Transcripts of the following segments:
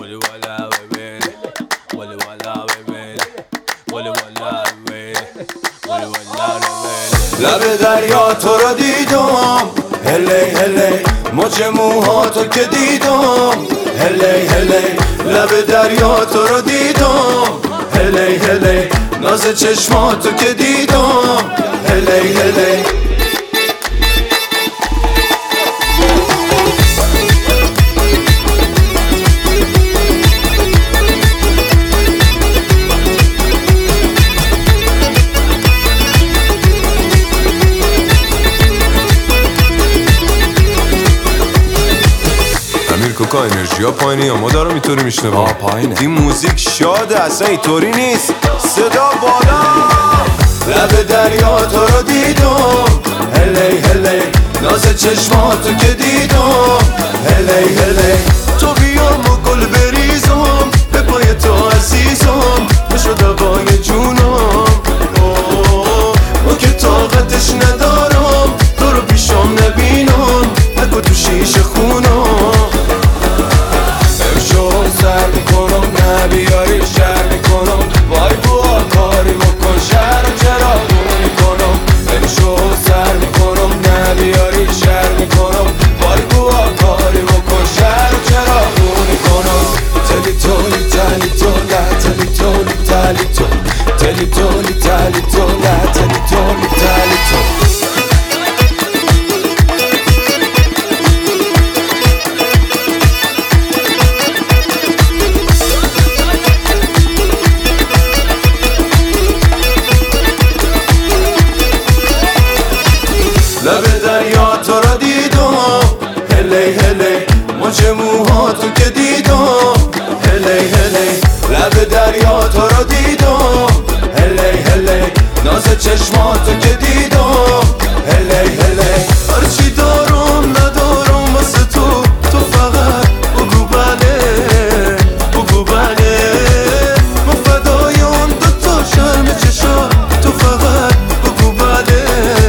ولی والا ببین ولی والا ببین ولی والا ببین ولی والا ببین لب دریا تو رو دیدم هلی هلی موج موهاتو که دیدم هلی هلی لب دریا تو رو دیدم هلی هلی ناز چشماتو که دیدم هلی هلی کوکا انرژی ها پایینه یا ما دارم اینطوری میشنم؟ پایینه. این موزیک شاده اصلا اینطوری نیست. صدا بالا. لب دریا تو رو دیدم هلی هلی ناز چشماتو که دیدم هلی هلی تو بیام و گل بریزم به پای تو عزیزم بشو دوای جونم او که طاقتش ندارم تو رو پیشم نبینم نگو تو شیشه خونم امشو سر میکنم نبیاری شر میکنم وای بوا کاری بکن شر و چراغونی کنم امشو سر میکنم نبیاری شر میکنم وای بوا کاری بکن شر و چراغونی کنم تلی تولی تلی تو نه تلی تولی تلی تو تلی تولی تلی تو نه تلی تولی تلی تو لب دریا تو رو دیدم هلی هلی موج موهاتو که دیدم هلی هلی لب دریا تو رو دیدم هلی هلی ناز چشماتو که دیدم هلی هلی هرچی دارم ندارم واسه تو تو فقط بگو بله بگو بله من فدای اون دوتا شرم چشا تو فقط بگو بله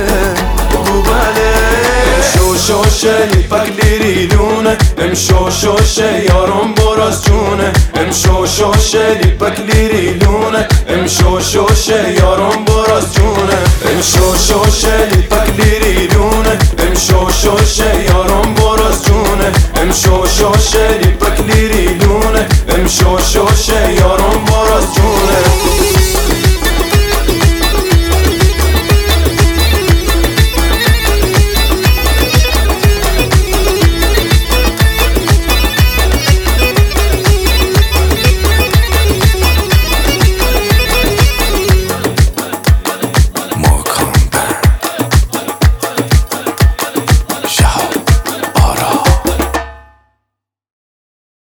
شوشه لیپک لیریلونه شوشه یارم براز جونه شوشه لیپک لیریلونه شوشه یارم براز جونه شوشه لیپک لیریلونه شوشه یارم براز جونه شوشه لیپک لیریلونه شوشه یارم